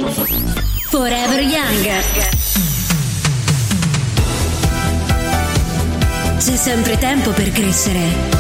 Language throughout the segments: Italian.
Forever Young. C'è sempre tempo per crescere.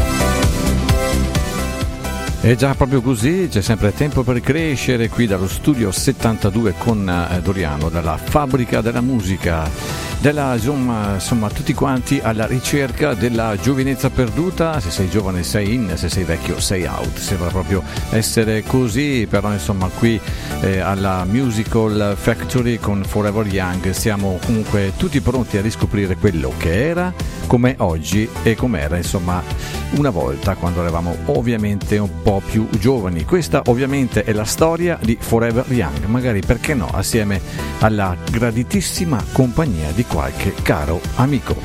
È già proprio così, c'è sempre tempo per crescere qui dallo studio 72 con Doriano, dalla fabbrica della musica, insomma tutti quanti alla ricerca della giovinezza perduta. Se sei giovane sei in, se sei vecchio sei out, sembra proprio essere così, però insomma qui alla Musical Factory con Forever Young siamo comunque tutti pronti a riscoprire quello che era, com'è oggi e com'era insomma una volta quando eravamo ovviamente un po' più giovani. Questa ovviamente è la storia di Forever Young, magari perché no assieme alla graditissima compagnia di qualche caro amico.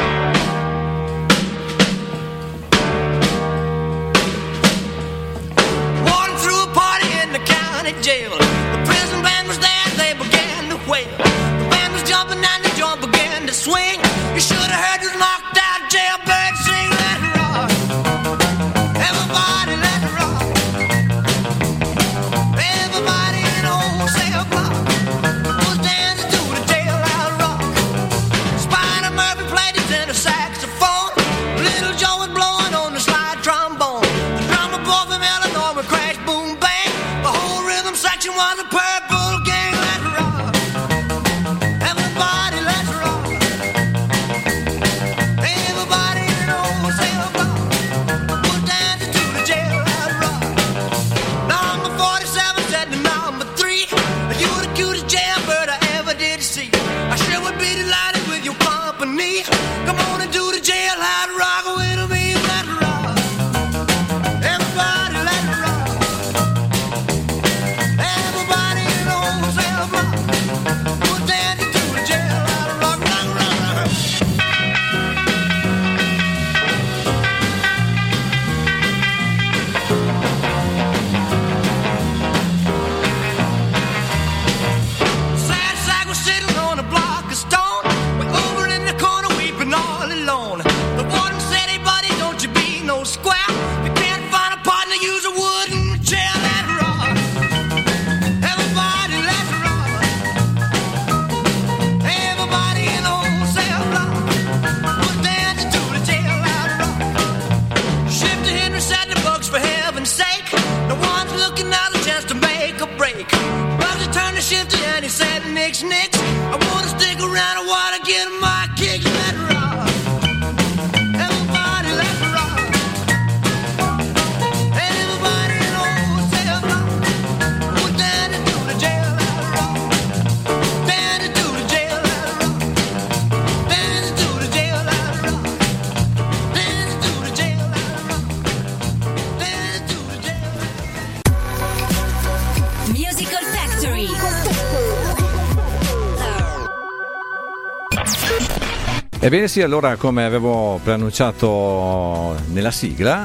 Ebbene sì, allora come avevo preannunciato nella sigla,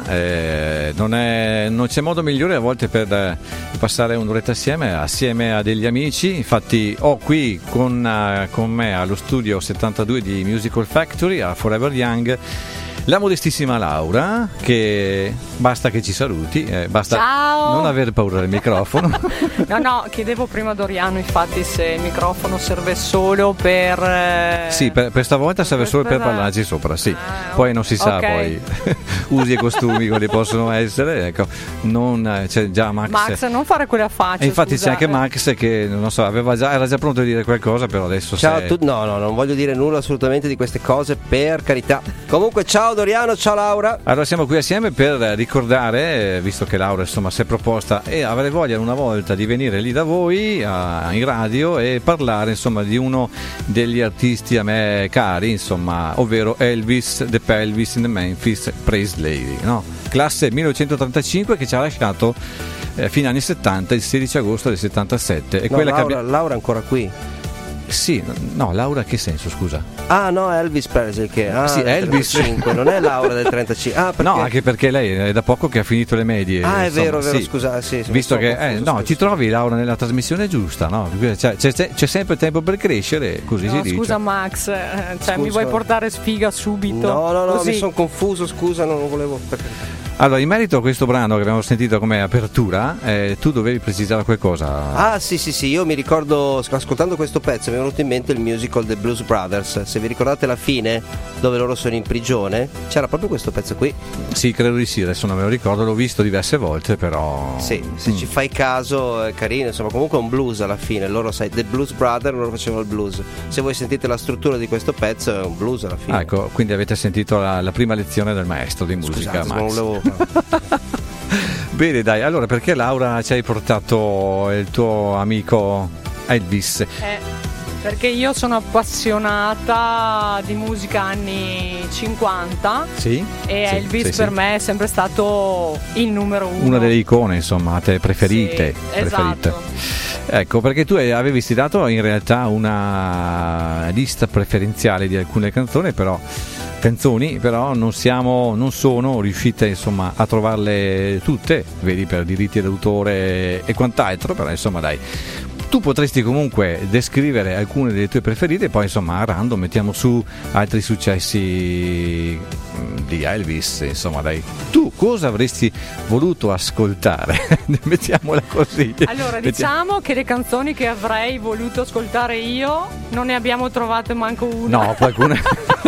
non c'è modo migliore a volte per passare un'oretta assieme a degli amici. Infatti ho qui con me allo studio 72 di Musical Factory a Forever Young la modestissima Laura, che basta che ci saluti, basta. Ciao. Non aver paura del microfono. No, chiedevo prima a Doriano infatti se il microfono serve solo per... Sì, per stavolta serve solo per parlarci sopra, sì. Poi non si sa, okay. Poi usi e costumi quali possono essere, ecco. C'è già Max, non fare quella faccia. Infatti scusa. c'è anche Max che, non so, era già pronto a dire qualcosa, però adesso ciao no, non voglio dire nulla assolutamente di queste cose, per carità. Comunque ciao Doriano, ciao Laura. Allora siamo qui assieme per ricordare, visto che Laura insomma si è proposta e avrei voglia una volta di venire lì da voi in radio e parlare insomma di uno degli artisti a me cari, insomma, ovvero Elvis the Pelvis in the Memphis Presley, no? Classe 1935, che ci ha lasciato fine anni 70, il 16 agosto del 77. E no, quella Laura è ancora qui. Sì, no, Laura che senso, scusa? Ah no, Elvis Presley che sì, Elvis 35, non è Laura del 35. Ah, no, anche perché lei è da poco che ha finito le medie. Ah, è insomma, vero, sì. scusa, sì, visto che no, ci trovi Laura nella trasmissione giusta, no? C'è sempre tempo per crescere, così si dice. Scusa Max, scusa. mi vuoi portare sfiga subito? No, così. mi sono confuso, scusa, non volevo. Allora, in merito a questo brano che abbiamo sentito come apertura, tu dovevi precisare qualcosa. Ah sì, io mi ricordo, ascoltando questo pezzo mi è venuto in mente il musical The Blues Brothers. Se vi ricordate la fine, dove loro sono in prigione, c'era proprio questo pezzo qui. Sì, credo di sì, adesso non me lo ricordo, l'ho visto diverse volte, però sì, se ci fai caso è carino, insomma, comunque è un blues alla fine. Loro, sai, The Blues Brothers, loro facevano il blues. Se voi sentite la struttura di questo pezzo è un blues alla fine. Ecco, quindi avete sentito la prima lezione del maestro di musica. Scusate, Max. non volevo... Bene, dai, allora perché Laura ci hai portato il tuo amico Elvis? Perché io sono appassionata di musica anni 50. Sì? E Elvis per me è sempre stato il numero uno. Una delle icone, insomma, a te preferite. Sì, esatto. Ecco, perché tu avevi stilato in realtà una lista preferenziale di alcune canzoni, però non sono riuscite, insomma, a trovarle tutte, vedi, per diritti d'autore e quant'altro, però insomma dai, tu potresti comunque descrivere alcune delle tue preferite e poi insomma a random mettiamo su altri successi di Elvis, insomma dai, tu cosa avresti voluto ascoltare? Mettiamola così. Allora diciamo che le canzoni che avrei voluto ascoltare io non ne abbiamo trovate manco una. No, qualcuna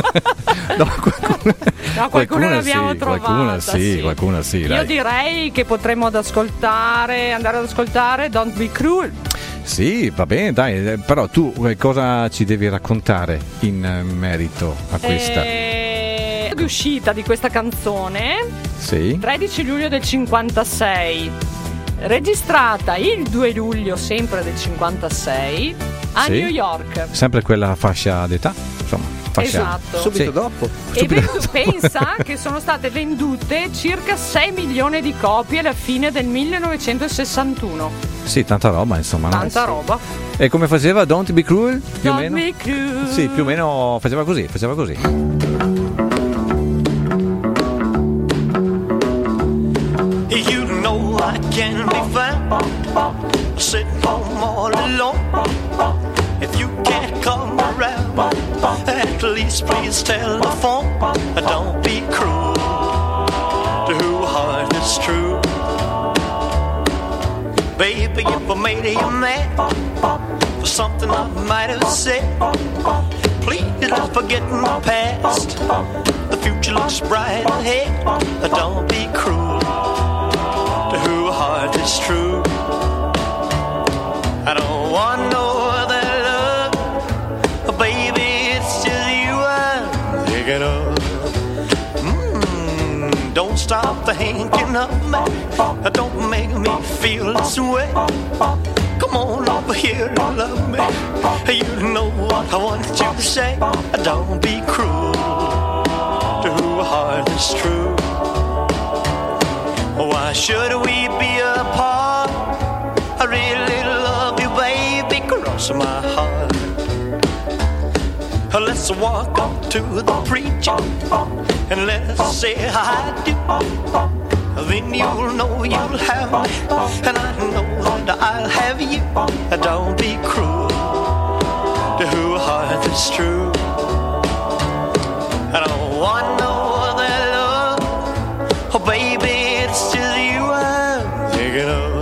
qualcuna l'abbiamo trovata. Qualcuna sì. Io dai. direi che potremmo andare ad ascoltare Don't Be Cruel. Sì, va bene, dai, però tu cosa ci devi raccontare in merito a questa? L'uscita di questa canzone, sì, 13 luglio del 56, registrata il 2 luglio sempre del 56 a sì, New York. Sempre quella fascia d'età, insomma. Esatto. Subito dopo. E pensa che sono state vendute circa 6 milioni di copie alla fine del 1961. Sì, tanta roba, insomma. Tanta roba. E come faceva Don't Be Cruel? Più o meno? Be cruel. Sì, più o meno faceva così. You know I can be found sitting home all alone. If you can't come around, at least please telephone. Don't be cruel to who heart is true. Baby, if I made you mad for something I might have said, please don't forget my past. The future looks bright ahead. Don't be cruel to who heart is true. I don't want no other love, baby, it's just you I'm thinking of. Don't stop thinking of me, don't make me feel this way. Come on over here and love me, you know what I want you to say. Don't be cruel to who heart is true. Why should we be apart? I really love you, baby, cross my heart. Let's walk up to the preacher and let's say I do. Then you'll know you'll have me, and I know that I'll have you. Don't be cruel to who heart is true. I don't want no other love, oh baby, it's just you I'm thinking of.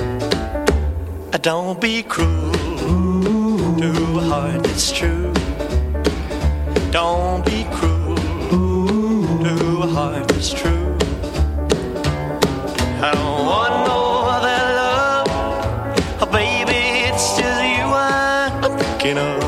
Don't be cruel to who heart is true. Don't be cruel to who heart is true. I don't want no other love, oh baby, it's just you I'm thinking of.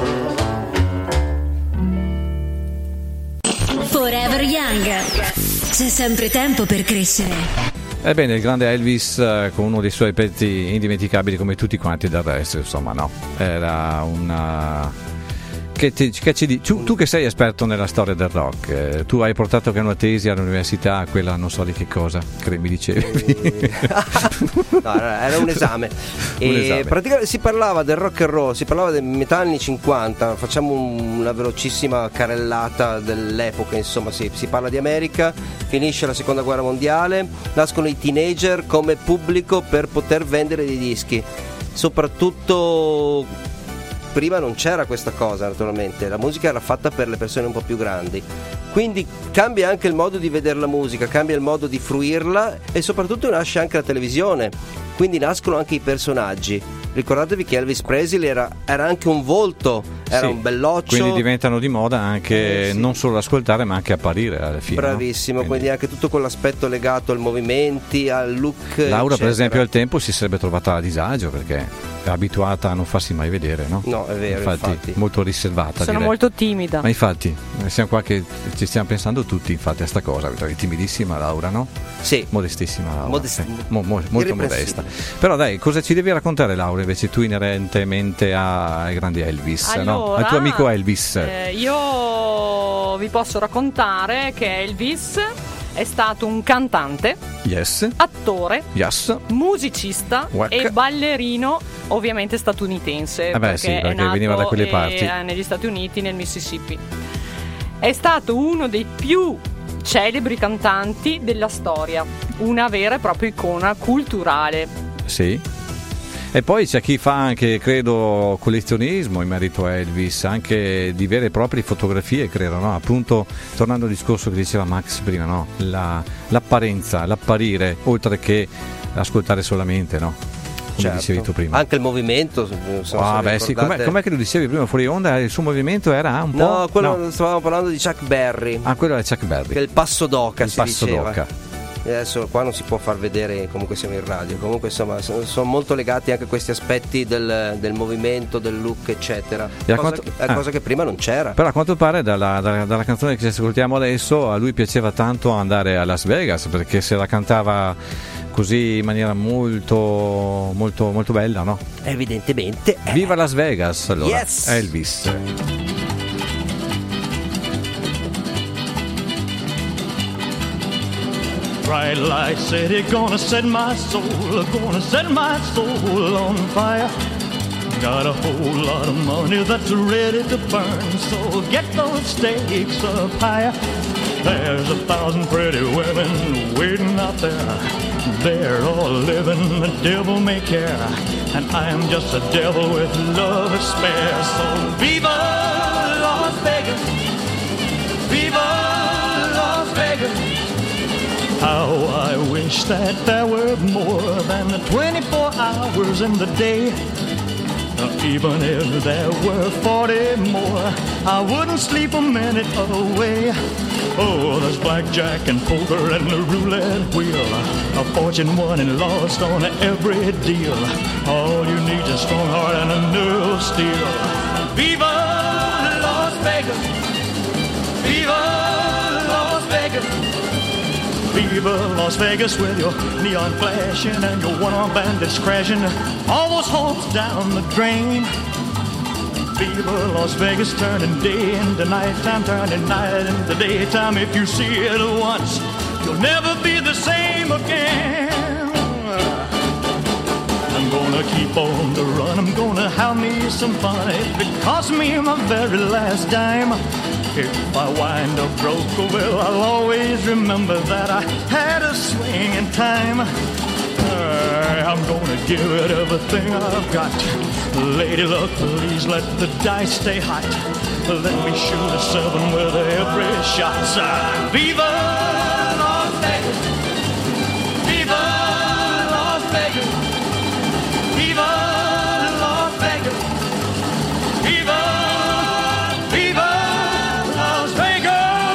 Forever Young. C'è sempre tempo per crescere. Ebbene, il grande Elvis con uno dei suoi pezzi indimenticabili come tutti quanti del resto, insomma, no? Era una... Tu che sei esperto nella storia del rock, tu hai portato che una tesi all'università, quella non so di che cosa, che mi dicevi. No, era un esame. Praticamente si parlava del rock and roll, si parlava del metà anni 50, facciamo una velocissima carrellata dell'epoca, insomma, si parla di America, finisce la seconda guerra mondiale, nascono i teenager come pubblico per poter vendere dei dischi, soprattutto prima non c'era questa cosa, naturalmente, la musica era fatta per le persone un po' più grandi, quindi cambia anche il modo di vedere la musica, cambia il modo di fruirla e soprattutto nasce anche la televisione, quindi nascono anche i personaggi. Ricordatevi che Elvis Presley era anche un volto, era un belloccio. Quindi diventano di moda anche non solo da ascoltare ma anche apparire alla fine. Bravissimo, no? Quindi anche tutto quell'aspetto legato ai movimenti, al look. Laura eccetera. Per esempio al tempo si sarebbe trovata a disagio perché è abituata a non farsi mai vedere, no? No, è vero, infatti. Molto riservata. Sono direi. molto timida. Ma infatti, siamo qua che ci stiamo pensando tutti infatti a sta cosa, è timidissima Laura, no? Sì. Modestissima Laura. Molto modesta. Però Però dai, cosa ci devi raccontare Laura invece tu inerentemente ai grandi Elvis, allora, no? Al tuo amico Elvis. Io vi posso raccontare che Elvis è stato un cantante, Yes. attore, Yes. musicista Wack. e ballerino, ovviamente statunitense, perché è veniva da quelle parti. negli Stati Uniti, nel Mississippi. È stato uno dei più celebri cantanti della storia, una vera e propria icona culturale. Sì. E poi c'è chi fa anche, credo, collezionismo in merito a Elvis, anche di vere e proprie fotografie, credo, no? Appunto, tornando al discorso che diceva Max prima, no? L'apparenza, l'apparire, oltre che ascoltare solamente, no? Come dicevi tu prima. Anche il movimento. Sì. Com'è che lo dicevi prima fuori onda? Il suo movimento era un po'. No, stavamo parlando di Chuck Berry. Ah, quello è Chuck Berry. Che è il passo d'oca, il si passo diceva. d'oca. E adesso qua non si può far vedere, comunque siamo in radio. Comunque insomma sono molto legati anche a questi aspetti del movimento, del look, eccetera. Cosa che prima non c'era. Però a quanto pare dalla canzone che ci ascoltiamo adesso a lui piaceva tanto andare a Las Vegas perché se la cantava così in maniera molto molto molto bella, no? Evidentemente. Viva Las Vegas allora. Yes. Elvis. Bright light city, gonna set my soul on fire. Got a whole lot of money that's ready to burn, so get those stakes up higher. There's 1,000 pretty women waiting out there. They're all living the devil may care, and I'm just a devil with love to spare. So viva Las Vegas, viva Las Vegas. How I wish that there were more than 24 hours in the day. Even if there were 40 more, I wouldn't sleep a minute away. Oh, there's blackjack and poker and the roulette wheel, a fortune won and lost on every deal. All you need is a strong heart and a nerve of steel. Viva Las Vegas, viva Las Vegas. Viva Las Vegas with your neon flashing and your one-armed bandits crashing all those hopes down the drain. Viva Las Vegas, turning day into nighttime, turning night into daytime. If you see it once, you'll never be the same again. I'm gonna keep on the run, I'm gonna have me some fun. It cost me my very last dime. If I wind up broke, well, I'll always remember that I had a swing in time. I'm gonna give it everything I've got. Lady luck, please let the dice stay hot. Let me shoot a 7 with every shot. Viva Las Vegas, viva Las Vegas, viva Las Vegas, viva, viva Las Vegas.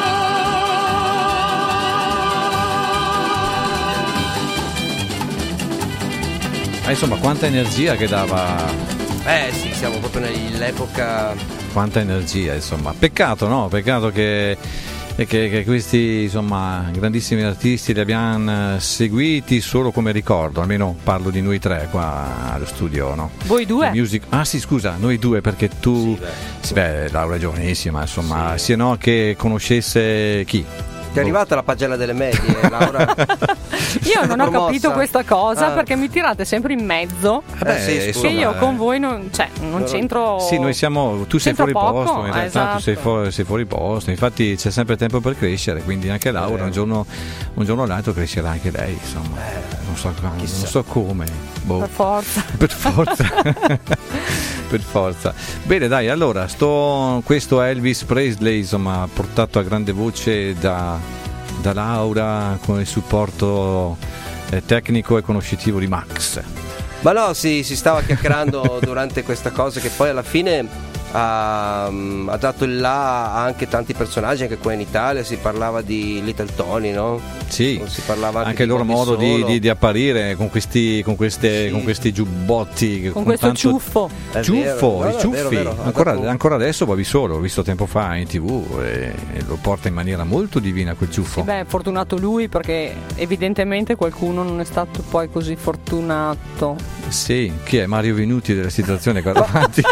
Insomma, quanta energia che dava. Sì, siamo proprio nell'epoca. Quanta energia, insomma. Peccato, no? Peccato che questi, insomma, grandissimi artisti li abbiamo seguiti solo come ricordo. Almeno parlo di noi tre qua allo studio, no? Voi due? Ah sì, scusa, noi due, perché tu. Sì, Laura è giovanissima, insomma, sia no che conoscesse chi? Ti è arrivata la pagella delle medie, Laura? Io non ho capito questa cosa perché mi tirate sempre in mezzo. Sì, che io con voi non c'entro. Sì, noi siamo. Tu sei fuori poco, posto, in realtà esatto. tu sei fuori posto. Infatti c'è sempre tempo per crescere, quindi anche Laura un giorno o l'altro crescerà anche lei, insomma. Non so come. Per forza. per forza. Bene, dai, allora questo Elvis Presley, insomma, portato a grande voce da Laura con il supporto tecnico e conoscitivo di Max. Ma no, si stava chiacchierando durante questa cosa che poi alla fine ha dato il là a anche tanti personaggi, anche qua in Italia si parlava di Little Tony, no? Sì, si parlava anche il loro modo di apparire con questi giubbotti, con questo tanto ciuffo, i ciuffi. Vero. Ancora adesso l'ho visto tempo fa in TV e lo porta in maniera molto divina quel ciuffo. Sì, beh, fortunato lui, perché evidentemente qualcuno non è stato poi così fortunato. Sì, chi è? Mario Venuti della situazione qua davanti.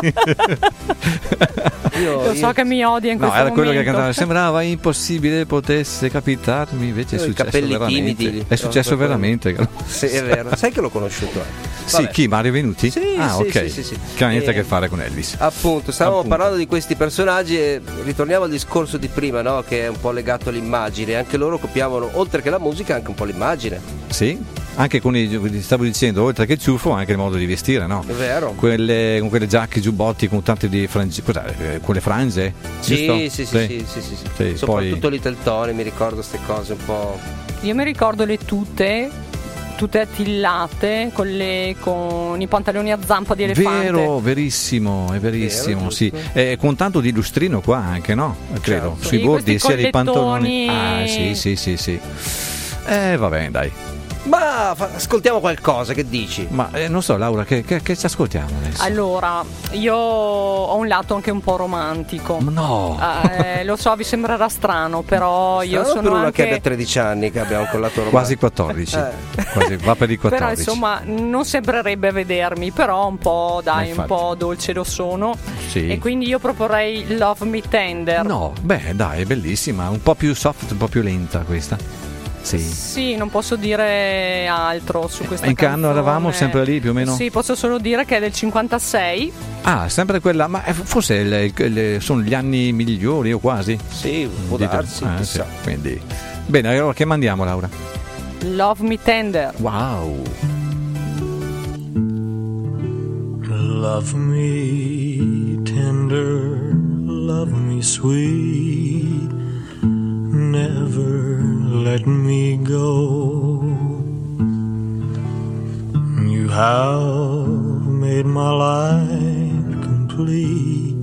Io so che mi odia in questo momento. No, era quello che cantava, sembrava impossibile potesse capitarmi, invece è successo veramente. Timidi, è successo veramente. Sì, è vero. Sai che l'ho conosciuto? Sì, chi? Mario Venuti? Sì, ok. Sì. Che ha niente a che fare con Elvis. Appunto, stavamo parlando di questi personaggi e ritorniamo al discorso di prima, no? Che è un po' legato all'immagine. Anche loro copiavano, oltre che la musica, anche un po' l'immagine. Sì, anche stavo dicendo, oltre che il ciuffo, anche il modo di vestire, no? È vero. Con quelle giacche, giubbotti con tante di frange, con le frange? Sì. Soprattutto poi... Little Tony, mi ricordo queste cose un po'. Io mi ricordo le tute attillate con i pantaloni a zampa di elefante. Verissimo, è verissimo, Vero, sì. Con tanto di lustrino qua anche, no? Credo, Certo. sui Sì, bordi questi sia dei pantaloni. collettoni. Sì. Va bene, dai. Ma ascoltiamo qualcosa, che dici? Ma non so, Laura, che ci ascoltiamo adesso? Allora, io ho un lato anche un po' romantico. No! Lo so, vi sembrerà strano, però io sono per una anche... che abbia 13 anni che abbiamo con lato romantico. Quasi 14. Quasi, va per i 14. Però insomma non sembrerebbe a vedermi, però un po', dai, un infatti. po' dolce lo sono. Sì. E quindi io proporrei Love Me Tender. No, beh, dai, è bellissima, un po' più soft, un po' più lenta questa. Sì, non posso dire altro su questa In che anno canzone. eravamo? Sempre lì più o meno? Sì, posso solo dire che è del 56. Ah, sempre quella, ma forse sono gli anni migliori o quasi? Sì, può darsi, chissà. Sì, quindi. Bene, allora che mandiamo, Laura? Love Me Tender. Wow. Love me tender, love me sweet, never let me go. You have made my life complete,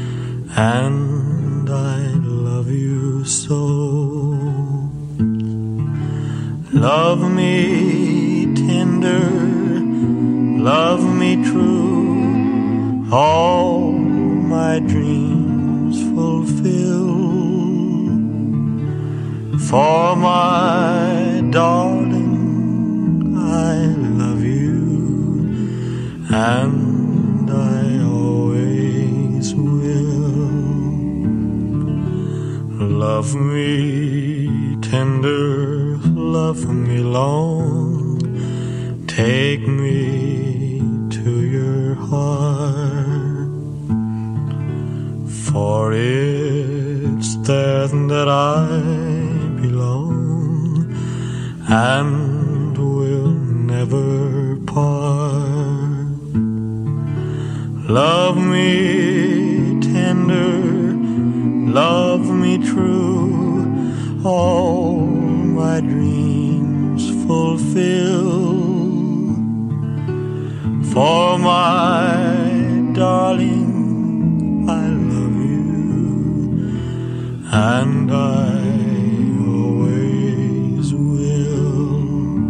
and I love you so. Love me tender, love me true, all my dreams fulfill. For my darling, I love you, and I always will. Love me tender, love me long, take me to your heart, for it's there that I belong and will never part. Love me tender, love me true, all my dreams fulfill. For my darling, I love you, and I always will.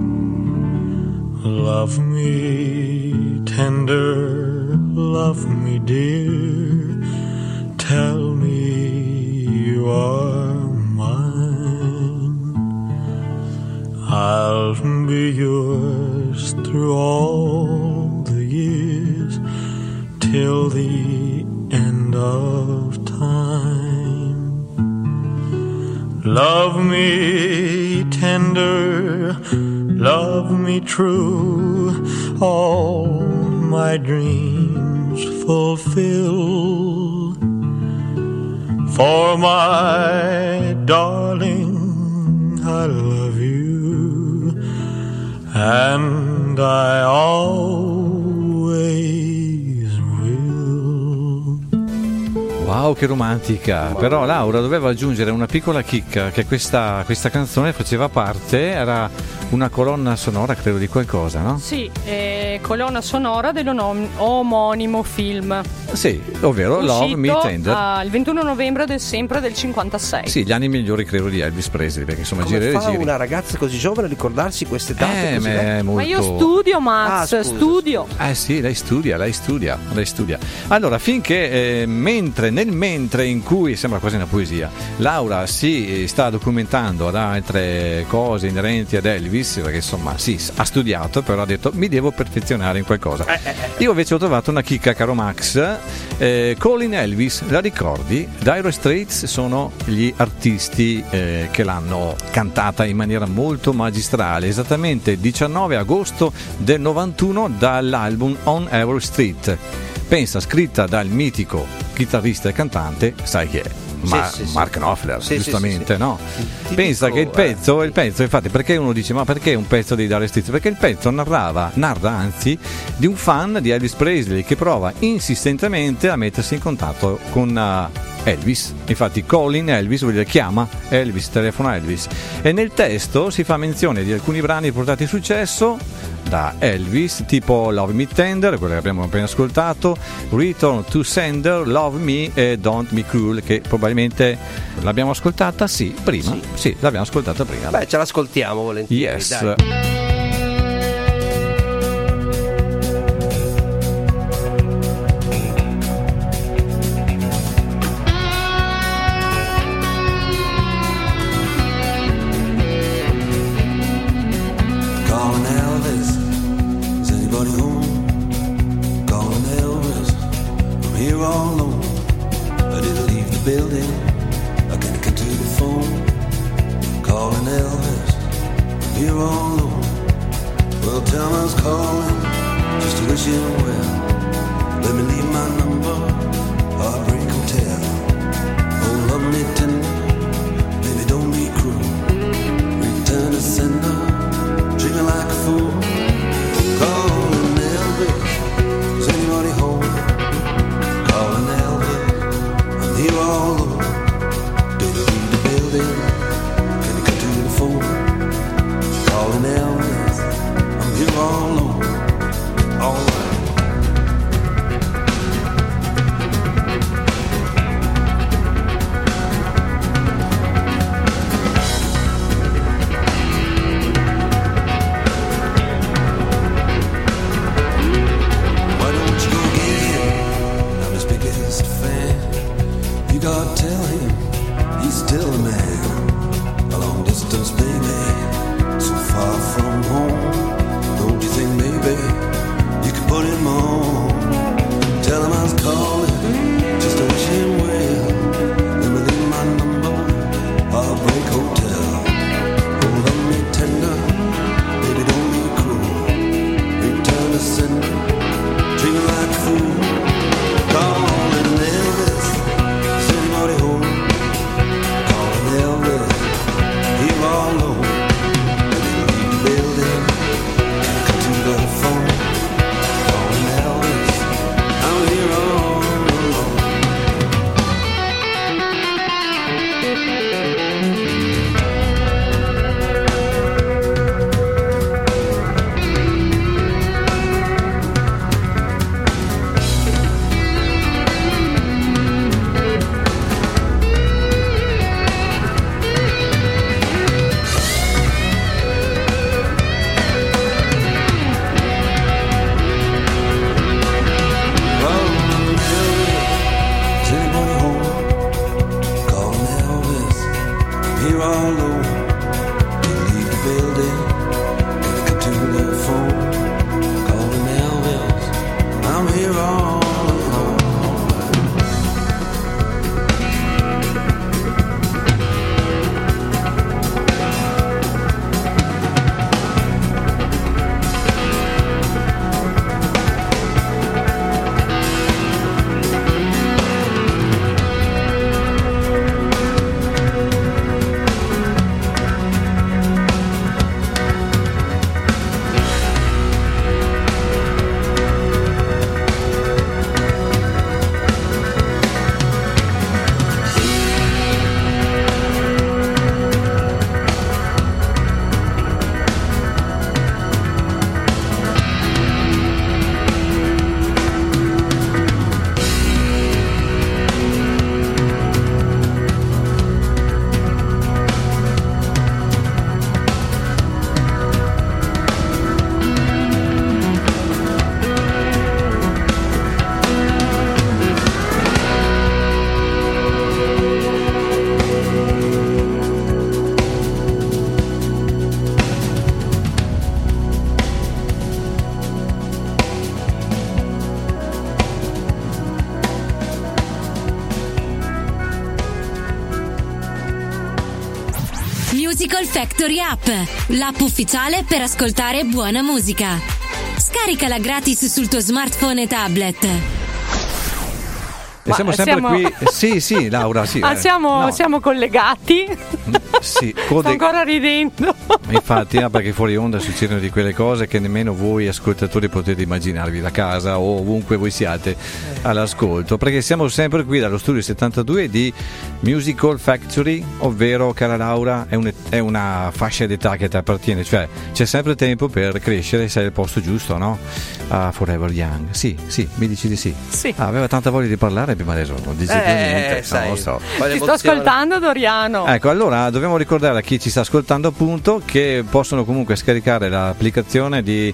Love me tender, love me dear, tell me you are mine. I'll be yours through all the years, till the end of time. Love me tender, love me true, all my dreams fulfill. For my darling, I love you, and I always will. Wow, che romantica. Però Laura doveva aggiungere una piccola chicca, che questa canzone faceva parte, era una colonna sonora, credo, di qualcosa, no? Sì, colonna sonora dell'omonimo film. Sì, ovvero Love Me Tender. Il 21 novembre sempre del 56. Sì, gli anni migliori, credo, di Elvis Presley, perché insomma Come gira fa e giri. una ragazza così giovane a ricordarsi queste date così? Ma io studio, Max, studio. Sì, lei studia. Allora, finché nel mentre in cui sembra quasi una poesia, Laura si sta documentando ad altre cose inerenti ad Elvis, perché insomma sì, ha studiato, però ha detto mi devo perfezionare in qualcosa. Io invece ho trovato una chicca, caro Max. Calling Elvis, la ricordi? Dire Straits sono gli artisti che l'hanno cantata in maniera molto magistrale, esattamente 19 agosto del 91 dall'album On Every Street. Pensa, scritta dal mitico chitarrista e cantante, sai chi è? Mark Knopfler, giustamente, no? Pensa che il pezzo, infatti, perché uno dice ma perché un pezzo dei Dire Straits? Perché il pezzo narra anzi di un fan di Elvis Presley che prova insistentemente a mettersi in contatto con Elvis. Infatti Calling Elvis vuol dire chiama Elvis, telefona Elvis, e nel testo si fa menzione di alcuni brani portati a successo da Elvis, tipo Love Me Tender, quella che abbiamo appena ascoltato, Return to Sender, Love Me e Don't Be Cruel, che probabilmente l'abbiamo ascoltata prima. Sì, l'abbiamo ascoltata prima. Beh, ce l'ascoltiamo volentieri. Yes. Dai. Musical Factory App, l'app ufficiale per ascoltare buona musica. Scaricala gratis sul tuo smartphone e tablet. E siamo sempre qui. Sì, Laura, sì. Siamo collegati. Sì, sto ancora ridendo. Infatti, perché fuori onda succedono di quelle cose che nemmeno voi ascoltatori potete immaginarvi da casa o ovunque voi siate all'ascolto, perché siamo sempre qui dallo studio 72 di Musical Factory, ovvero, cara Laura, è una fascia d'età che ti appartiene, cioè c'è sempre tempo per crescere, sei al posto giusto, no? Forever Young. Sì, mi dici di sì. Aveva tanta voglia di parlare, ma adesso non dice più niente. Sai, so. Ti sto ascoltando, Doriano. Ecco, allora dobbiamo ricordare a chi ci sta ascoltando appunto che possono comunque scaricare l'applicazione di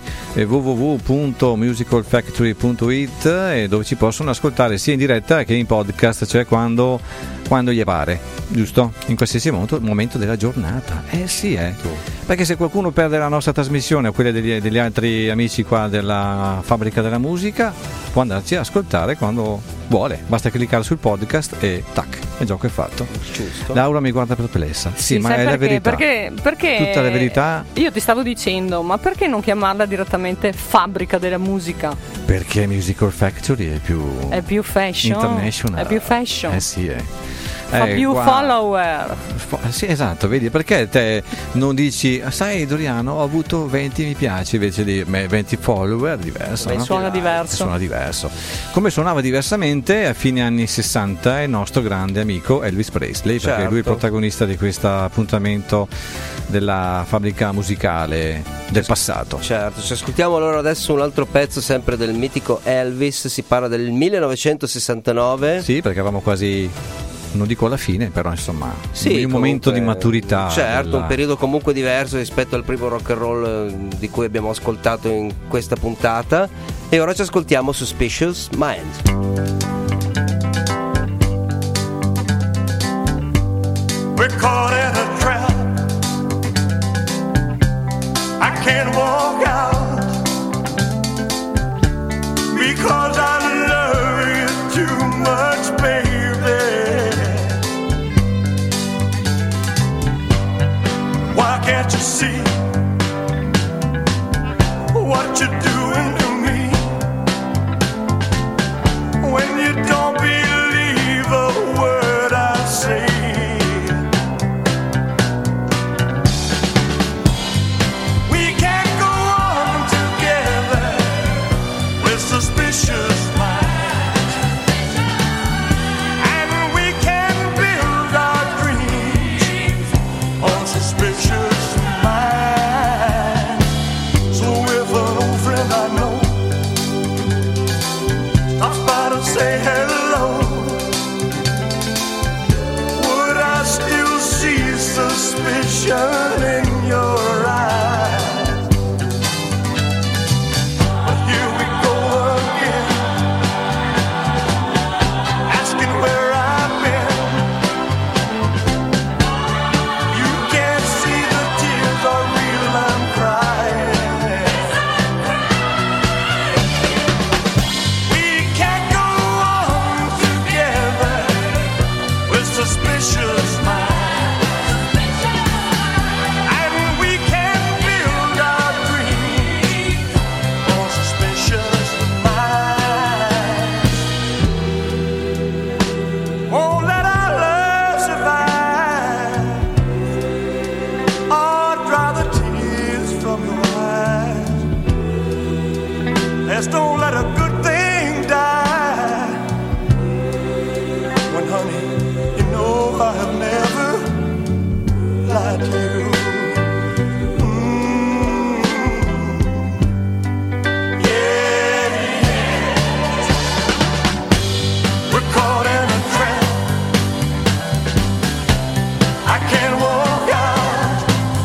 www.musicalfactory.it, e dove ci possono ascoltare sia in diretta che in podcast, cioè quando gli pare, giusto? In qualsiasi momento della giornata. Perché se qualcuno perde la nostra trasmissione o quelle degli altri amici qua della Fabbrica della Musica, può andarci a ascoltare quando vuole, basta cliccare sul podcast e tac, il gioco è fatto. Giusto. Laura mi guarda perplessa. Sì, ma è la verità. Perché tutta la verità. Io ti stavo dicendo, ma perché non chiamarla direttamente Fabbrica della Musica? Perché Musical Factory è più fashion, international. È più fashion. Sì, fa più follower. Sì, esatto, vedi, perché te non dici, sai Doriano, ho avuto 20 mi piace invece di 20 follower, diverso, no? Suona diverso. Come suonava diversamente a fine anni 60 il nostro grande amico Elvis Presley, perché lui è il protagonista di questo appuntamento della fabbrica musicale del passato. Certo, ci ascoltiamo allora adesso un altro pezzo sempre del mitico Elvis, si parla del 1969. Sì, perché avevamo quasi, non dico alla fine, però insomma un momento di maturità. Certo, un periodo comunque diverso rispetto al primo rock and roll di cui abbiamo ascoltato in questa puntata. E ora ci ascoltiamo Suspicious Minds. We're caught in a trap. I can't walk out because I love you too much, baby. Why can't you see what you're doing to me? When you don't believe a word I say. We can't go on together with suspicious minds, and we can build our dreams on suspicious minds. So if an old friend I know stops by to say hello, would I still see suspicion in your eyes? But here we go again, asking where I've been. You can't see the tears are real, I'm crying. We can't go on together with suspicious minds, and we can build our dreams on suspicious minds. Won't let our love survive or dry the tears from your eyes. Let's don't let a good thing die. When, honey, you know I have never lied to you. Yeah. We're caught in a trap. I can't walk out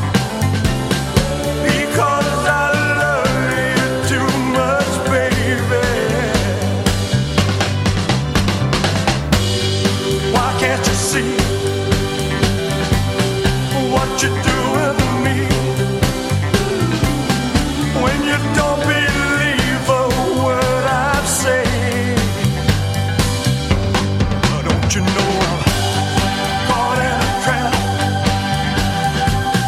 because I love you too much, baby. Why can't you see what you're doing to me? When you don't believe a word I say, don't you know I'm caught in a trap?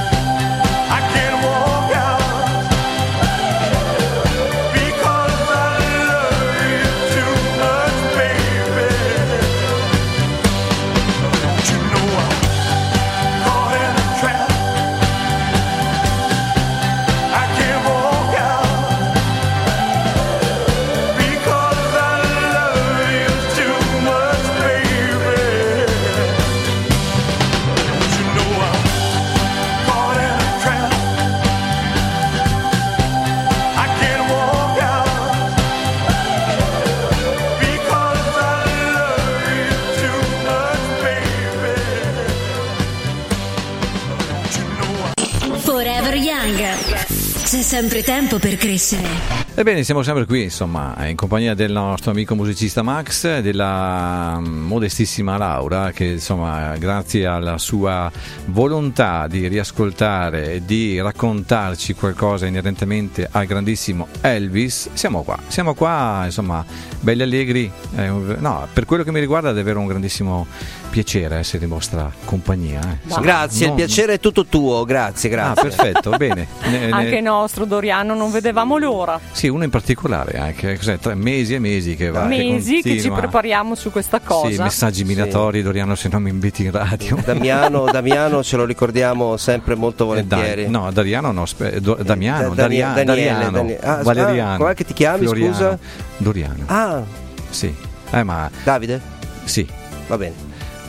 Young. C'è sempre tempo per crescere. Ebbene, siamo sempre qui, insomma, in compagnia del nostro amico musicista Max, della modestissima Laura, che insomma, grazie alla sua volontà di riascoltare e di raccontarci qualcosa inerentemente al grandissimo Elvis, siamo qua, insomma, belli allegri. No, per quello che mi riguarda è davvero un grandissimo piacere essere in vostra compagnia. Grazie, il piacere è tutto tuo, grazie. Ah, perfetto, bene. Anche nostro Doriano, non vedevamo l'ora. Sì, uno in particolare, anche 3 mesi e mesi che va. Mesi che ci prepariamo su questa cosa. Sì, messaggi minatori, sì. Doriano, se non mi inviti in radio. Damiano ce lo ricordiamo sempre molto volentieri. Damiano no, Damiano. Valeriano. Com'è che ti chiami, Floriano, scusa? Doriano. Ah. Sì. Ma Davide? Sì. Va bene.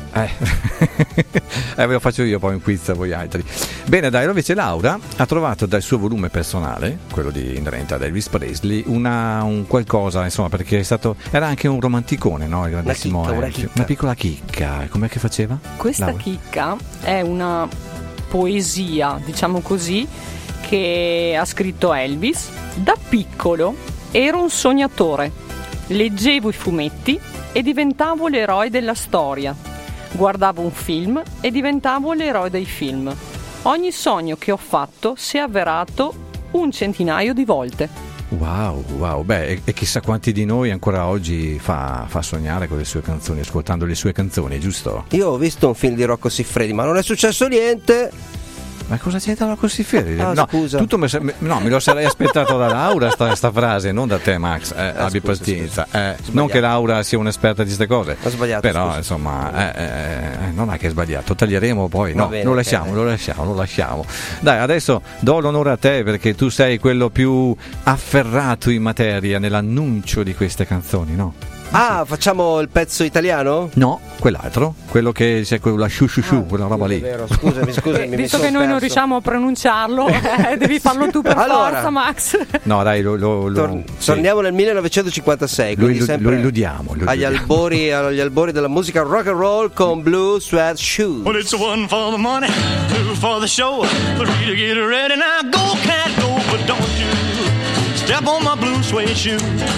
Ve lo faccio io poi un quiz a voi altri. Bene, dai, invece Laura ha trovato dal suo volume personale, quello di inerente ad Elvis Presley, un qualcosa, insomma, perché era anche un romanticone, no? Il grandissimo una piccola chicca. Com'è che faceva? Questa Laura? chicca è una poesia, diciamo così, che ha scritto Elvis. Da piccolo ero un sognatore, leggevo i fumetti e diventavo l'eroe della storia. Guardavo un film e diventavo l'eroe dei film. Ogni sogno che ho fatto si è avverato 100 di volte. Wow, beh, e chissà quanti di noi ancora oggi fa sognare con le sue canzoni, ascoltando le sue canzoni, giusto? Io ho visto un film di Rocco Siffredi, ma non è successo niente. Ma cosa c'entra Rocco Siffredi? Scusa. Me lo sarei aspettato da Laura sta frase, non da te, Max. Abbi pazienza. Non che Laura sia un'esperta di queste cose. Ho sbagliato. Però, scusa. insomma, non è che è sbagliato. Taglieremo poi. No, bene, lo lasciamo. Dai, adesso do l'onore a te perché tu sei quello più afferrato in materia nell'annuncio di queste canzoni, no? Ah, facciamo il pezzo italiano? No, quell'altro, quello che c'è quella quella roba lì. Vero, scusami. Visto che noi non riusciamo a pronunciarlo, devi farlo tu per forza, Max. No, dai, torniamo nel 1956, quindi lo illudiamo. Agli albori della musica rock and roll con Blue Suede Shoes. Well, it's one for the money, two for the show, three to get ready. Now go, cat, go, but don't you step on my blue suede shoe.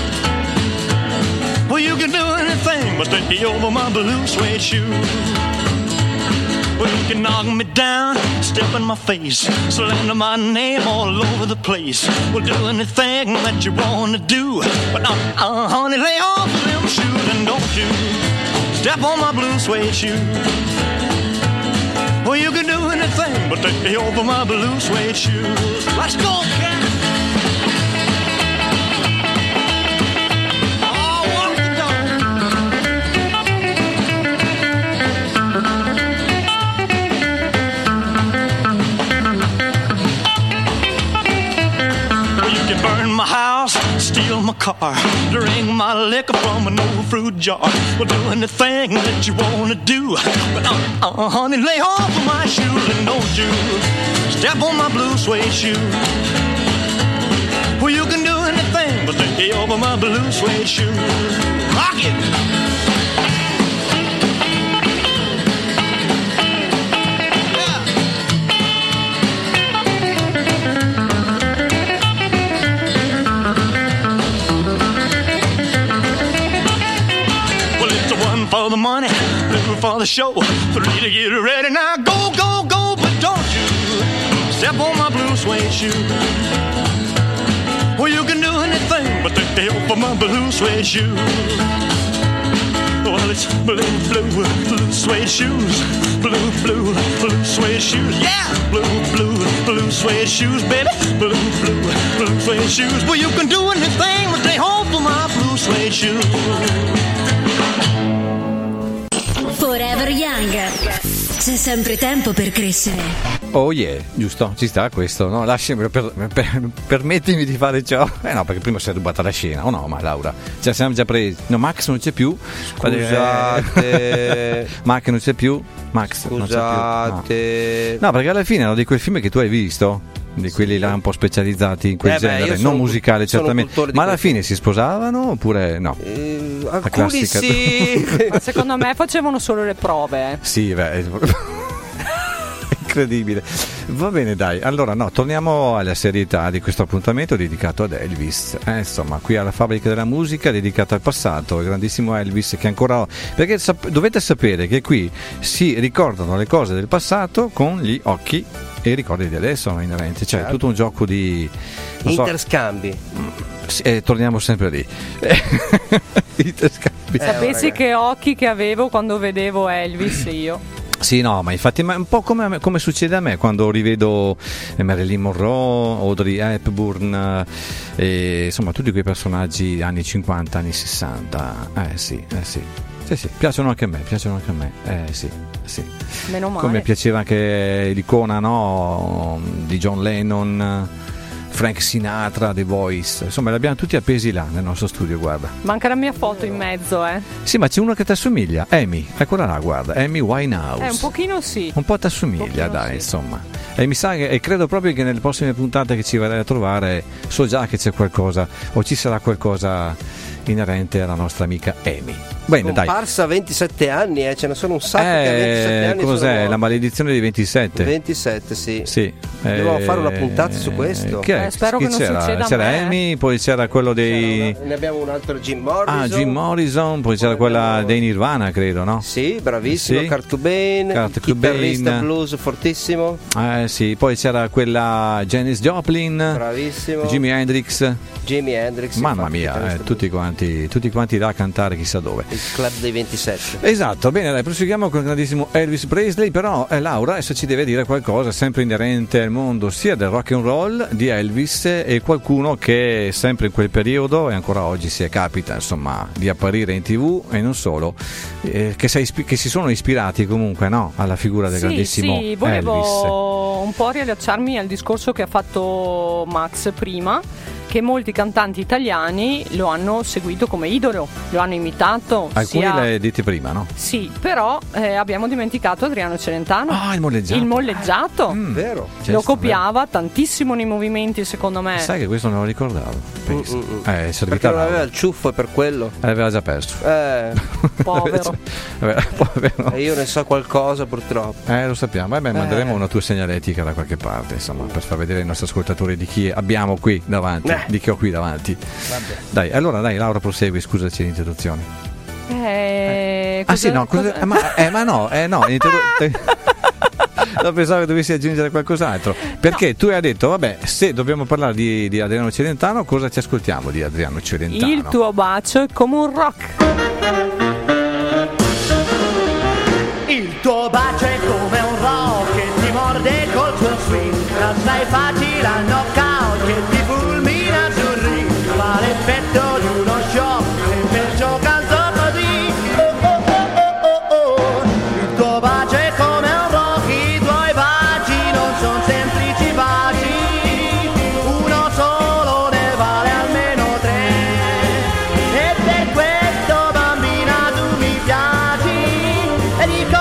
Well, you can do anything but take me over my blue suede shoe. Well, you can knock me down, step in my face, slander my name all over the place. Well, do anything that you want to do, but honey, lay off them shoes and don't you step on my blue suede shoe. Well, you can do anything but take me over my blue suede shoes. Let's go, cat! Burn my house, steal my car, drink my liquor from an old fruit jar. Well, do anything that you wanna do, but honey, lay off of my shoes and don't you step on my blue suede shoe. Well, you can do anything but lay over my blue suede shoe. Rock it! For the money, two for the show, three to get ready. Now go, go, go, but don't you step on my blue suede shoe. Well, you can do anything but take the help for my blue suede shoe. Well, it's blue suede shoes, blue suede shoes, yeah, blue suede shoes, baby, blue suede shoes. Well, you can do anything but take hold for my blue suede shoes. Forever Young. C'è sempre tempo per crescere. Oh yeah, giusto, ci sta questo, no? Lasciami, permettimi di fare ciò. No, perché prima si è rubata la scena, o no? Ma Laura, ci siamo già presi. No, Max non c'è più. Scusate. Max non c'è più. Max non c'è più. No, perché alla fine erano di quei film che tu hai visto. Di quelli là un po' specializzati in quel genere, non musicale certamente, ma alla fine si sposavano oppure no? La alcuni sì. Ma secondo me facevano solo le prove. Sì, beh. incredibile. Va bene, dai. Allora, no, torniamo alla serietà di questo appuntamento dedicato ad Elvis. Insomma, qui alla Fabbrica della Musica, dedicata al passato, il grandissimo Elvis che ancora... Perché dovete sapere che qui si ricordano le cose del passato con gli occhi e i ricordi di adesso inerenti. Cioè, è tutto un gioco di... interscambi. Torniamo sempre lì. Interscambi. Sapessi che occhi che avevo quando vedevo Elvis io. Sì, no, ma infatti è un po' come succede a me quando rivedo Marilyn Monroe, Audrey Hepburn, insomma tutti quei personaggi anni 50, anni 60. Sì, piacciono anche a me, sì. Meno male. Come piaceva anche l'icona, no, di John Lennon, Frank Sinatra, The Voice, insomma li abbiamo tutti appesi là nel nostro studio, guarda. Manca la mia foto in mezzo, Sì, ma c'è uno che ti assomiglia, Amy, eccola là, guarda, Amy Winehouse. Un pochino sì. Un po' ti assomiglia, dai, sì. Insomma. E mi sa che, e credo proprio che nelle prossime puntate che ci verrai a trovare, so già che c'è qualcosa, o ci sarà qualcosa inerente alla nostra amica Amy. Bene, dai. Comparsa a 27 anni, ce ne sono un sacco che a 27 anni cos'è? sono... La maledizione dei 27? 27, sì. Dobbiamo fare una puntata su questo. Spero che non succeda a c'era me. Amy, poi c'era quello dei... Ne abbiamo un altro, Jim Morrison. Jim Morrison, poi c'era quella dei Nirvana, credo, no? Sì, bravissimo, sì. Kurt Cobain, chitarrista blues fortissimo. Sì, poi c'era quella Janis Joplin, bravissimo. Jimi Hendrix. Mamma mia, tutti quanti là a cantare chissà dove. Il club dei 27. Esatto, bene, dai, proseguiamo con il grandissimo Elvis Presley, però Laura adesso ci deve dire qualcosa sempre inerente al mondo sia del rock and roll di Elvis e qualcuno che sempre in quel periodo e ancora oggi si capita insomma di apparire in TV e non solo, che si sono ispirati comunque, no, alla figura del grandissimo Elvis. Sì, volevo Elvis. un po' riallacciarmi al discorso che ha fatto Max prima, che molti cantanti italiani lo hanno seguito come idolo, lo hanno imitato. Alcuni l'hai detto prima, no? Sì, però abbiamo dimenticato Adriano Celentano. Il molleggiato. Vero. Lo copiava tantissimo nei movimenti, secondo me. Sai che questo non lo ricordavo. Perché non aveva il ciuffo e per quello. L'aveva già perso. Povero. Povero. E io ne so qualcosa purtroppo. Lo sappiamo. Vabbè, manderemo una tua segnaletica da qualche parte, insomma, per far vedere ai nostri ascoltatori di chi abbiamo qui davanti. Di che ho qui davanti. Dai, allora Laura prosegui, scusaci l'interruzione. No, pensavo che dovessi aggiungere qualcos'altro. Perché tu hai detto, vabbè, se dobbiamo parlare di Adriano Celentano, cosa ci ascoltiamo di Adriano Celentano? Il tuo bacio è come un rock. Il tuo bacio è come un rock che ti morde col tuo swing. Sai facile a knockout che ti fulmina sul ring. Fa l'effetto di uno shock e perciò canto così. Il tuo bacio è come un rock, i tuoi baci non sono semplici baci. Uno solo ne vale almeno 3. E per questo bambina tu mi piaci. E dico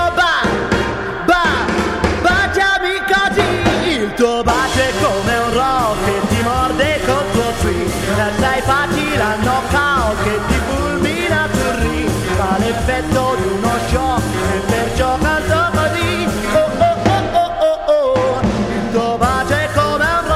baciami così. Il tuo bacio è come un rock che ti morde col tuo swing. Sai facile a knockout che ti fulmina sul ring. Fa l'effetto di uno shock e perciò canto così. Il tuo bacio è come un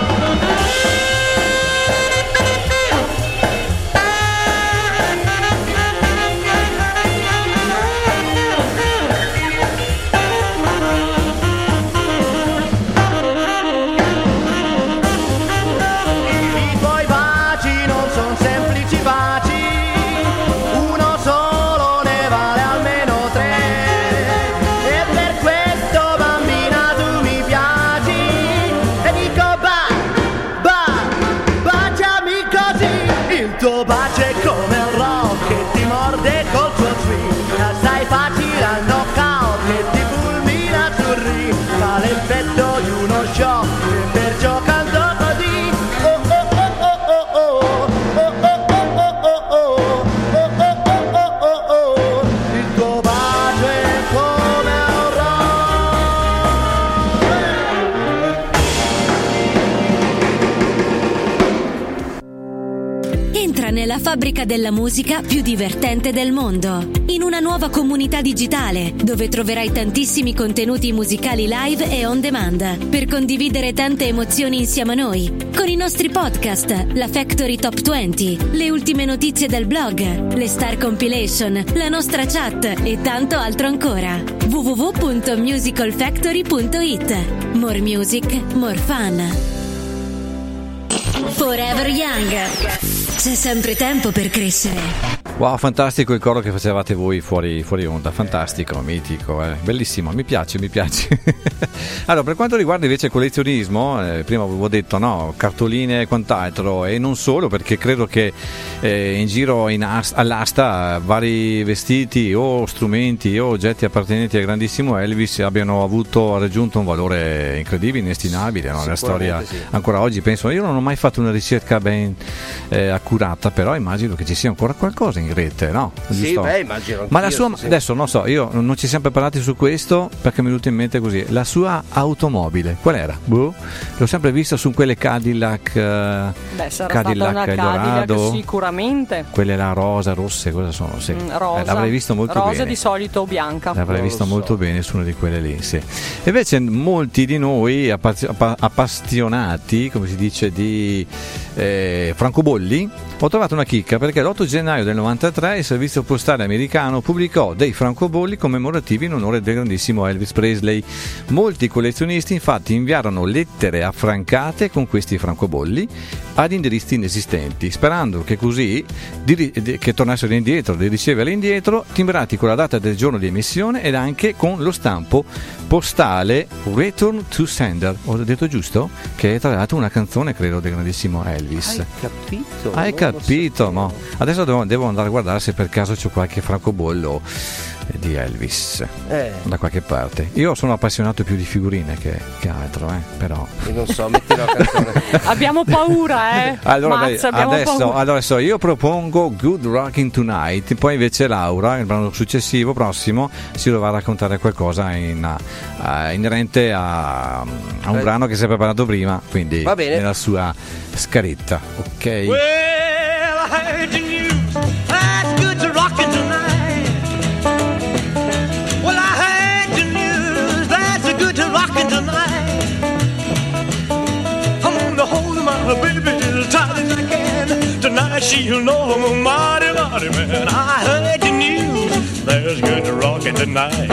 I tuoi baci non sono semplici baci. Uno solo ne vale almeno 3. fabbrica della musica più divertente del mondo. In una nuova comunità digitale, dove troverai tantissimi contenuti musicali live e on demand, per condividere tante emozioni insieme a noi, con i nostri podcast, la Factory Top 20, le ultime notizie del blog, le Star Compilation, la nostra chat e tanto altro ancora. www.musicalfactory.it. More music, more fun. Forever Young. C'è sempre tempo per crescere. Wow, fantastico il coro che facevate voi fuori onda, fantastico, mitico, bellissimo, mi piace. Allora, per quanto riguarda invece il collezionismo, prima avevo detto no, cartoline e quant'altro, e non solo, perché credo che in giro all'asta vari vestiti o strumenti o oggetti appartenenti al grandissimo Elvis abbiano raggiunto un valore incredibile, inestimabile, no? Nella storia, sì. Ancora oggi penso, io non ho mai fatto una ricerca ben accurata, però immagino che ci sia ancora qualcosa in rete, no? Sì, immagino. Ma la sua, adesso non so, io non ci siamo parlati su questo perché mi è venuto in mente così. La sua automobile, qual era? L'ho sempre vista su quelle Cadillac. Sarà Cadillac stata una Cadillac sicuramente. Quelle là rosse, cosa sono? Sì. Rosa. L'avrei visto molto bene. Rosa di solito o bianca. L'avrei visto molto bene su una di quelle lì, sì. Invece molti di noi appassionati, come si dice, di francobolli, ho trovato una chicca perché l'8 gennaio del 93 il servizio postale americano pubblicò dei francobolli commemorativi in onore del grandissimo Elvis Presley. Molti collezionisti infatti inviarono lettere affrancate con questi francobolli ad indirizzi inesistenti, sperando che così che tornassero indietro, di riceverli indietro, timbrati con la data del giorno di emissione ed anche con lo stampo postale Return to Sender. Ho detto giusto? Che è tra l'altro una canzone, credo, del grandissimo Elvis. Hai capito? No. Adesso devo andare a guardare se per caso c'è qualche francobollo di Elvis da qualche parte. Io sono appassionato più di figurine che altro, però. Io non so, metti la canzone. Abbiamo paura, Allora, paura. adesso io propongo Good Rockin' Tonight, poi invece Laura, il brano successivo, prossimo, si dovrà raccontare qualcosa inerente a un brano che si è preparato prima, quindi va bene, nella sua scaletta, ok? Well, I heard the news. That's good to rockin' tonight. Well, I heard the news. That's good to rockin' tonight. I'm gonna hold my baby as tight as I can. Tonight she'll know I'm a mighty, mighty man. I heard the news. That's good to rockin' tonight.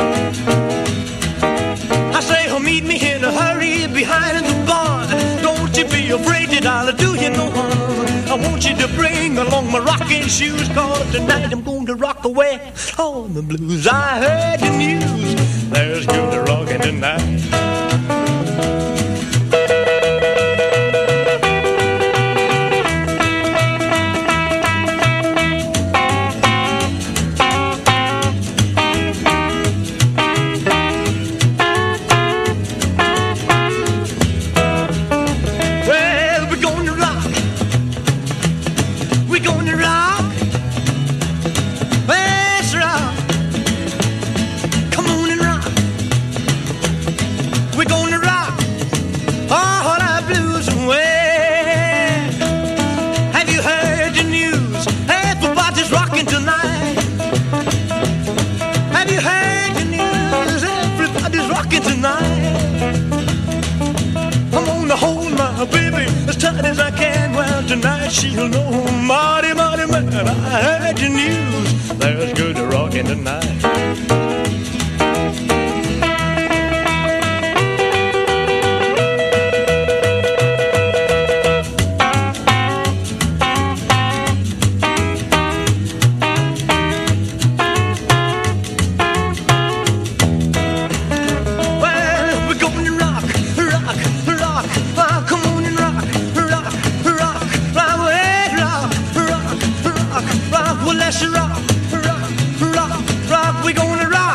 I say, meet me in a hurry behind the barn. Don't you be afraid that I'll do you no harm. I want you to bring along my rocking shoes, 'cause tonight I'm going to rock away all the blues. I heard the news, there's good to rockin' tonight. Tonight she'll know, mighty, mighty man. I heard the news. There's good to rockin' tonight. Let's rock, rock, rock, rock. We're gonna rock.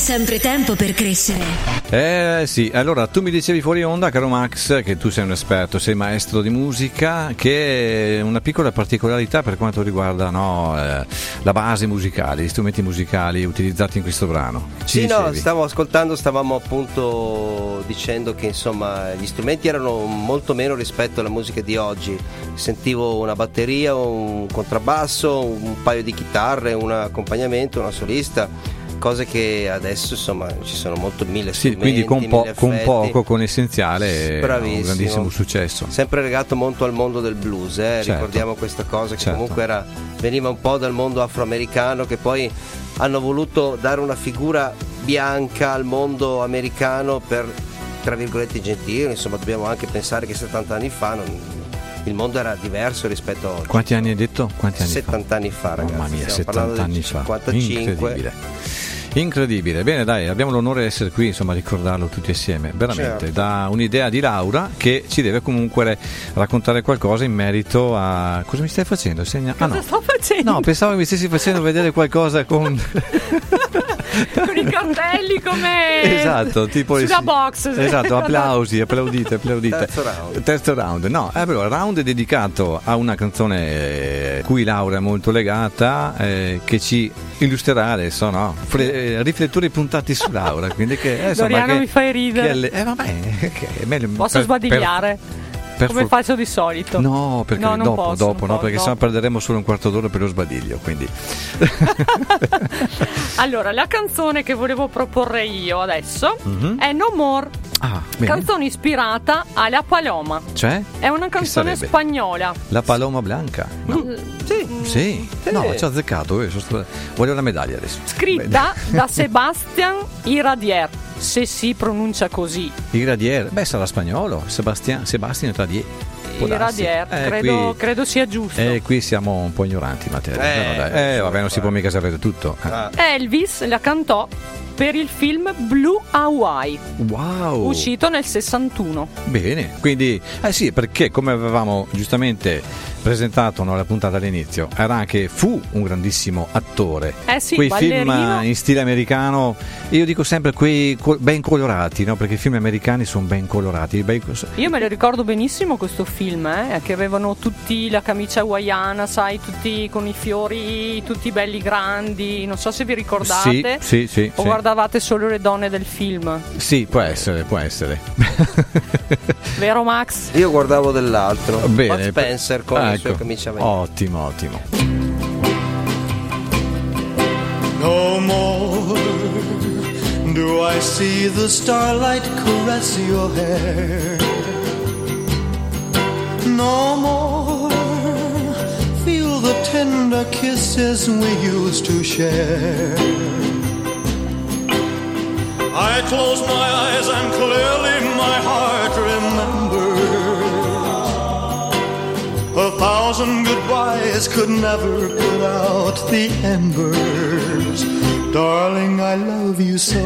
sempre tempo per crescere. Sì, allora tu mi dicevi fuori onda, caro Max, che tu sei un esperto, sei maestro di musica, che è una piccola particolarità per quanto riguarda la base musicale, gli strumenti musicali utilizzati in questo brano. Stavamo appunto dicendo che insomma gli strumenti erano molto meno rispetto alla musica di oggi. Sentivo una batteria, un contrabbasso, un paio di chitarre, un accompagnamento, una solista, cose che adesso insomma ci sono mille strumenti, quindi con poco, con essenziale, un grandissimo successo, sempre legato molto al mondo del blues, certo. Ricordiamo questa cosa che comunque veniva un po' dal mondo afroamericano, che poi hanno voluto dare una figura bianca al mondo americano per, tra virgolette, gentile. Insomma, dobbiamo anche pensare che 70 anni fa il mondo era diverso rispetto a oggi. Quanti anni hai detto? 70 anni fa, ragazzi. Mamma mia, 70 anni fa. 55. Incredibile. Bene, dai, abbiamo l'onore di essere qui, insomma, a ricordarlo tutti assieme. Veramente, certo. Da un'idea di Laura che ci deve comunque raccontare qualcosa in merito a... Cosa mi stai facendo? Cosa sto facendo? No, pensavo che mi stessi facendo vedere qualcosa con... con i cartelli come tipo sulla box. Esatto, applaudite. Terzo round. No, però il round è dedicato a una canzone cui Laura è molto legata, che ci illustrerà adesso, riflettori puntati su Laura, quindi che Doriano mi fai ridere. Posso sbadigliare? Come faccio di solito? No, perché dopo, perché sennò perderemo solo un quarto d'ora per lo sbadiglio, quindi. Allora, la canzone che volevo proporre io adesso è No More. Canzone ispirata a La Paloma. Cioè? È una canzone spagnola. La Paloma Blanca? No. Sì. No, ci ho azzeccato. Voglio la medaglia adesso. Scritta da Sebastián Iradier, se si pronuncia così. Iradier? Beh, sarà spagnolo. Sebastián Iradier. Iradier, credo sia giusto. Qui siamo un po' ignoranti in materia. Vabbè, non si può mica sapere tutto. Elvis la cantò per il film Blue Hawaii, uscito nel 61. Bene, quindi sì, perché come avevamo giustamente presentato nella puntata all'inizio, fu un grandissimo attore. Quei ballerino. Film in stile americano, io dico sempre quei ben colorati, perché i film americani sono ben colorati. Io me lo ricordo benissimo questo film, che avevano tutti la camicia hawaiana, sai, tutti con i fiori, tutti belli grandi, non so se vi ricordate. Sì. O guardavate solo le donne del film? Sì, può essere. Vero, Max? Io guardavo dell'altro. Bene. Bud Spencer con le sue camicie hawaiane. Ottimo. No more do I see the starlight caress your hair. No more feel the tender kisses we used to share. I close my eyes and clearly my heart remembers 1,000 goodbyes could never put out the embers. Darling, I love you so,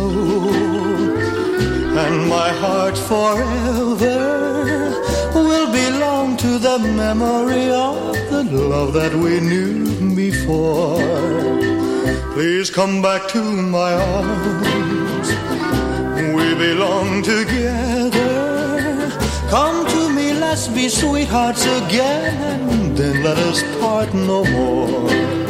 and my heart forever will belong to the memory of the love that we knew before. Please come back to my arms, we belong together. Come to me, let's be sweethearts again, then let us part no more.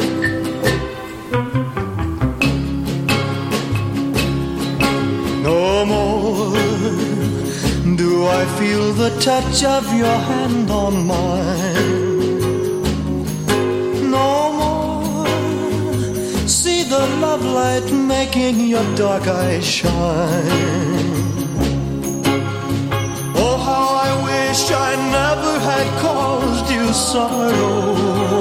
No more do I feel the touch of your hand on mine. No more see the love light making your dark eyes shine. Oh, how I wish I never had caused you sorrow.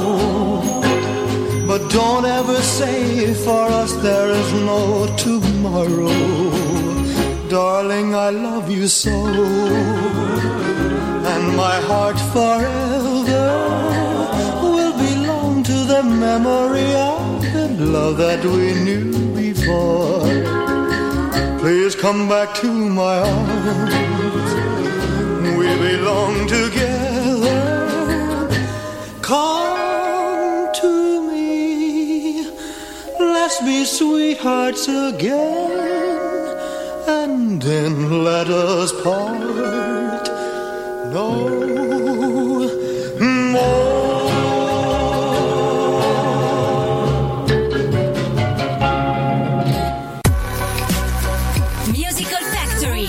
But don't ever say for us there is no tomorrow. Darling, I love you so, and my heart forever will belong to the memory of the love that we knew before. Please come back to my arms, we belong together. Come to me, let's be sweethearts again. then let us part no more. Musical Factory.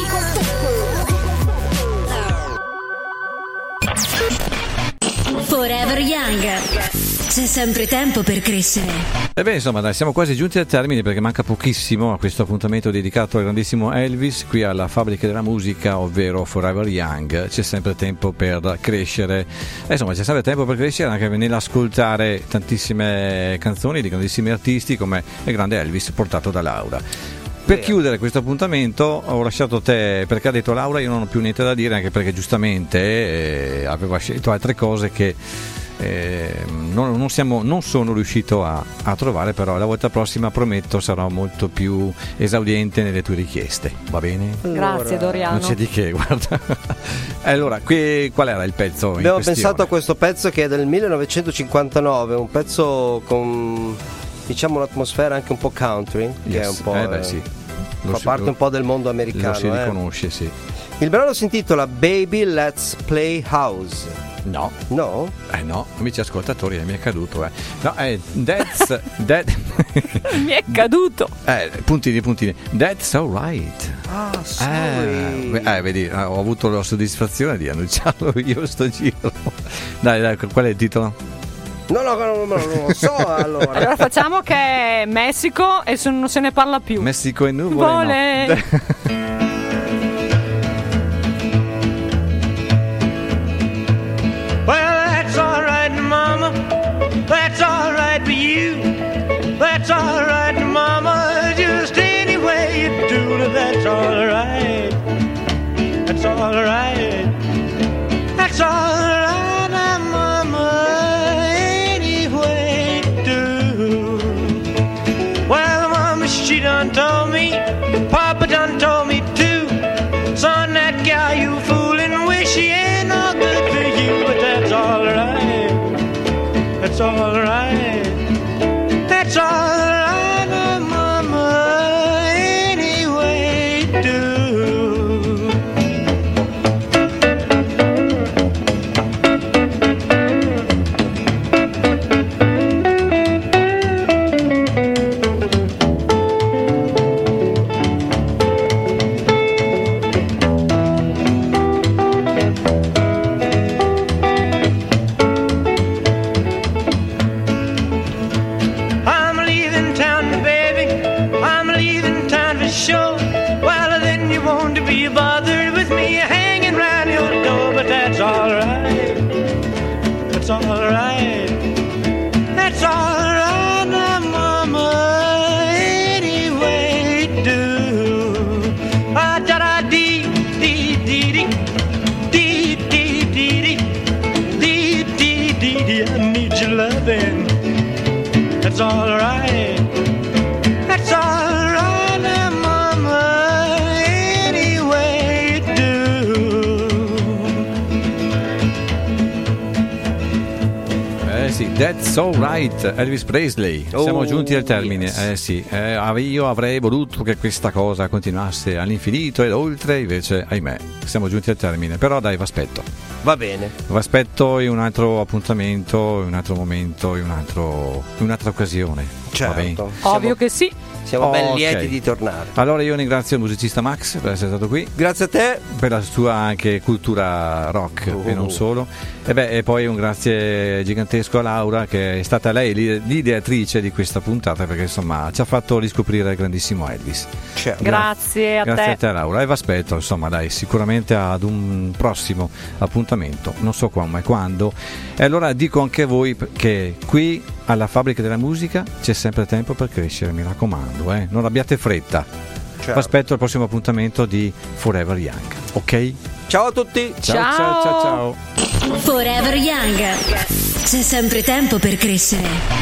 Forever Young. C'è sempre tempo per crescere. E beh, insomma, dai, siamo quasi giunti al termine perché manca pochissimo a questo appuntamento dedicato al grandissimo Elvis qui alla Fabbrica della Musica, ovvero Forever Young. C'è sempre tempo per crescere. Insomma, c'è sempre tempo per crescere anche nell'ascoltare tantissime canzoni di grandissimi artisti come il grande Elvis portato da Laura. Per chiudere questo appuntamento ho lasciato te, perché ha detto Laura io non ho più niente da dire, anche perché giustamente aveva scelto altre cose che non sono riuscito a trovare, però la volta prossima prometto sarò molto più esaudiente nelle tue richieste, va bene? Grazie Doriano. Non c'è di che, guarda. Allora, qual era il pezzo? Abbiamo pensato a questo pezzo che è del 1959, un pezzo con, diciamo, un'atmosfera anche un po' country, che è un po', fa parte un po' del mondo americano. Lo si riconosce, sì. Il brano si intitola Baby Let's Play House. No. No? No, amici ascoltatori, mi è caduto. No, That's mi è caduto. Puntini. That's alright. Ah, sorry. Vedi, ho avuto la soddisfazione di annunciarlo io sto giro. Dai, qual è il titolo? No, non lo so. Allora facciamo che è Messico e non se ne parla più. Messico e nuvole. No. That's alright with you. That's alright, mama. Just any way you do it, that's alright. That's alright. That's alright, mama. Any way you do. Well, mama, she done told me. Papa done told me too. Son, that gal you fooling with, she ain't no good for you, but that's alright. That's alright. That's alright, mama. Any way you do. Sure, well then you won't be bothered with me hanging round your door, but that's alright. That's alright. That's alright now, mama. Any way you do. Ah, da da dee dee dee dee dee dee dee dee dee dee dee. I need your loving. That's alright. That's alright. That's alright, Elvis Presley. Siamo giunti al termine. Yes. Io avrei voluto che questa cosa continuasse all'infinito ed oltre, invece, ahimè, siamo giunti al termine. Però dai, v'aspetto. Va bene. V'aspetto in un altro appuntamento, in un altro momento, in un'altra occasione. Certo. Va bene? Ovvio che sì. Siamo ben lieti di tornare. Allora io ringrazio il musicista Max per essere stato qui. Grazie a te. Per la sua anche cultura rock e non solo. E poi un grazie gigantesco a Laura, che è stata lei l'ideatrice di questa puntata, perché insomma ci ha fatto riscoprire il grandissimo Elvis. Certo. Grazie a te. Grazie a te Laura, e vi aspetto insomma dai sicuramente ad un prossimo appuntamento, non so come e quando. E allora dico anche a voi che qui alla Fabbrica della Musica c'è sempre tempo per crescere, mi raccomando, non abbiate fretta. Certo. Vi aspetto al prossimo appuntamento di Forever Young, ok? Ciao a tutti. Ciao. Forever Young. C'è sempre tempo per crescere.